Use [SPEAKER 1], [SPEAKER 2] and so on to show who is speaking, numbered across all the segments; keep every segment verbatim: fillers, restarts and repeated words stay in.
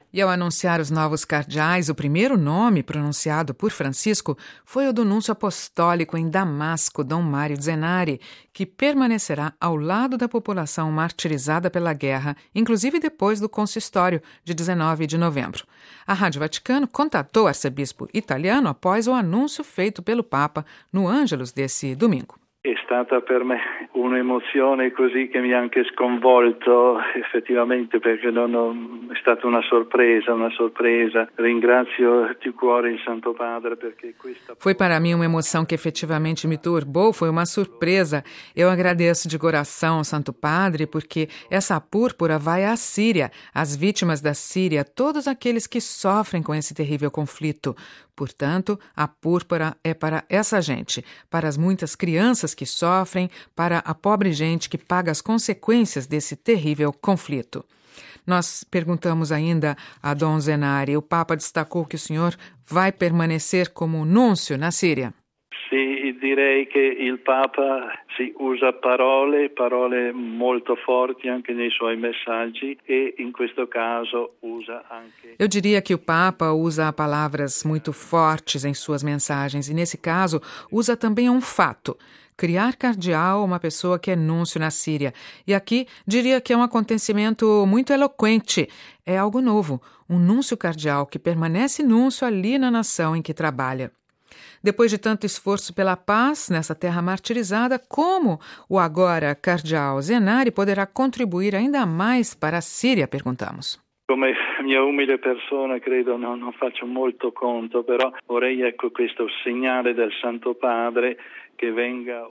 [SPEAKER 1] E ao anunciar os novos cardeais, o primeiro nome pronunciado por Francisco foi o do núncio apostólico em Damasco, Dom Mário Zenari, que permanecerá ao lado da população martirizada pela guerra, inclusive depois do consistório de dezenove de novembro. A Rádio Vaticano contatou o arcebispo italiano após o anúncio feito pelo Papa no Ângelus desse domingo.
[SPEAKER 2] È stata per me un'emozione così che mi ha anche sconvolto effettivamente, perché non ho, è stata una sorpresa, una sorpresa. Ringrazio di cuore il Santo Padre perché questa...
[SPEAKER 1] Foi para mim uma emoção que efetivamente me turbou, foi uma surpresa. Eu agradeço de coração ao Santo Padre porque essa púrpura vai à Síria, às vítimas da Síria, todos aqueles que sofrem com esse terrível conflito. Portanto, a púrpura é para essa gente, para as muitas crianças que sofrem, para a pobre gente que paga as consequências desse terrível conflito. Nós perguntamos ainda a Dom Zenari, o Papa destacou que o senhor vai permanecer como núncio na Síria.
[SPEAKER 2] Sì, direi che il Papa si usa parole, parole molto forti anche nei suoi messaggi e in questo caso usa anche...
[SPEAKER 1] Eu diria que o Papa usa palavras muito fortes em suas mensagens e nesse caso usa também um fato. Criar cardeal uma pessoa que é núncio na Síria. E aqui diria que é um acontecimento muito eloquente. É algo novo, um núncio cardeal que permanece núncio ali na nação em que trabalha. Depois de tanto esforço pela paz nessa terra martirizada, como o agora cardeal Zenari poderá contribuir ainda mais para a Síria, perguntamos.
[SPEAKER 2] Come mia umile persona credo non, non faccio molto conto, però vorrei ecco questo segnale del Santo Padre che venga...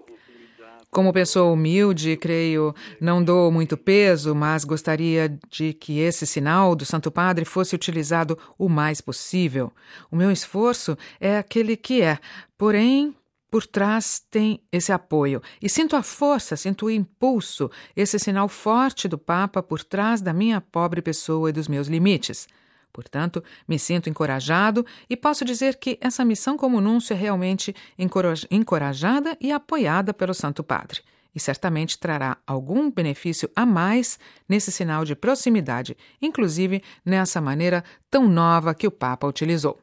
[SPEAKER 1] Como pessoa humilde, creio, não dou muito peso, mas gostaria de que esse sinal do Santo Padre fosse utilizado o mais possível. O meu esforço é aquele que é, porém, por trás tem esse apoio. E sinto a força, sinto o impulso, esse sinal forte do Papa por trás da minha pobre pessoa e dos meus limites. Portanto, me sinto encorajado e posso dizer que essa missão como núncio é realmente encorajada e apoiada pelo Santo Padre. E certamente trará algum benefício a mais nesse sinal de proximidade, inclusive nessa maneira tão nova que o Papa utilizou.